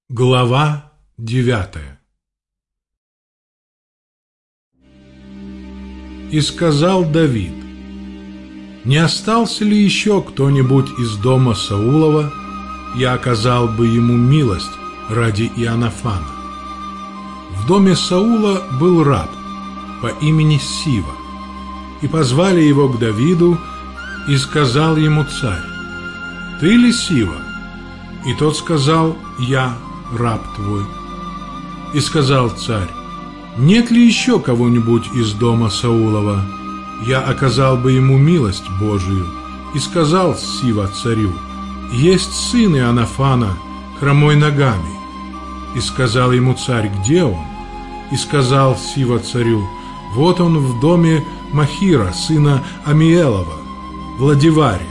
Глава 9. И сказал Давид: «Не остался ли еще кто-нибудь из дома Саулова, я оказал бы ему милость ради Иоаннафана». В доме Саула был раб по имени Сива, и позвали его к Давиду, и сказал ему царь: «Ты ли Сива?» И тот сказал: «Я, раб твой». И сказал царь: «Нет ли еще кого-нибудь из дома Саулова? Я оказал бы ему милость Божию». И сказал Сива царю: «Есть сын Иоаннафана, хромой ногами». И сказал ему царь: «Где он?» И сказал Сива царю: «Вот он в доме Махира, сына Амиэлова, в Ладиваре».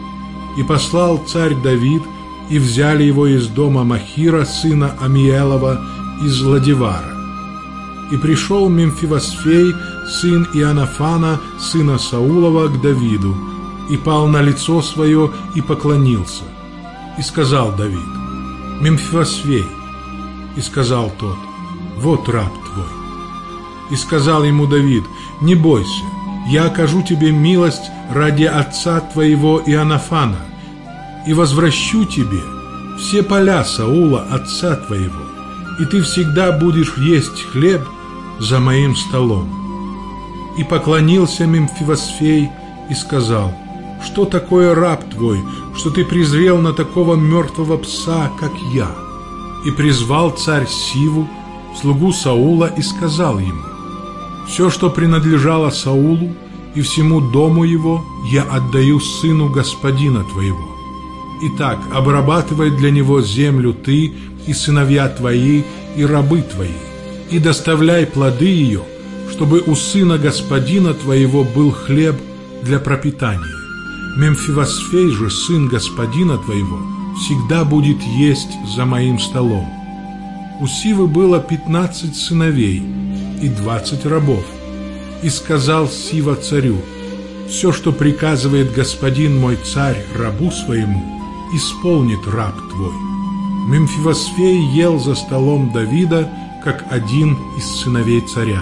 И послал царь Давид, и взяли его из дома Махира, сына Амиэлова, из Ладивара. И пришел Мемфивосфей, сын Иоаннафана, сына Саулова, к Давиду, и пал на лицо свое, и поклонился. И сказал Давид: «Мемфивосфей». И сказал тот: «Вот раб твой». И сказал ему Давид: «Не бойся, я окажу тебе милость ради отца твоего Иоаннафана, и возвращу тебе все поля Саула, отца твоего, и ты всегда будешь есть хлеб за моим столом». И поклонился Мемфивосфей и сказал: «Что такое раб твой, что ты презрел на такого мертвого пса, как я?» И призвал царь Сиву, слугу Саула, и сказал ему: «Все, что принадлежало Саулу и всему дому его, я отдаю сыну господина твоего. Итак, обрабатывай для него землю ты и сыновья твои и рабы твои, и доставляй плоды ее, чтобы у сына господина твоего был хлеб для пропитания. Мемфивосфей же, сын господина твоего, всегда будет есть за моим столом». У Сивы было 15 сыновей и 20 рабов. И сказал Сива царю: «Все, что приказывает господин мой царь рабу своему, исполнит раб твой». Мемфивосфей ел за столом Давида, как один из сыновей царя.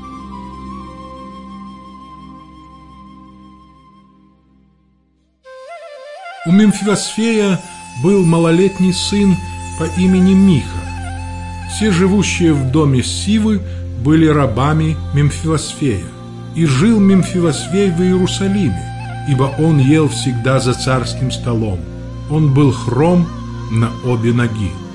У Мемфивосфея был малолетний сын по имени Миха. Все живущие в доме Сивы были рабами Мемфивосфея. И жил Мемфивосфей в Иерусалиме, ибо он ел всегда за царским столом. Он был хром на обе ноги.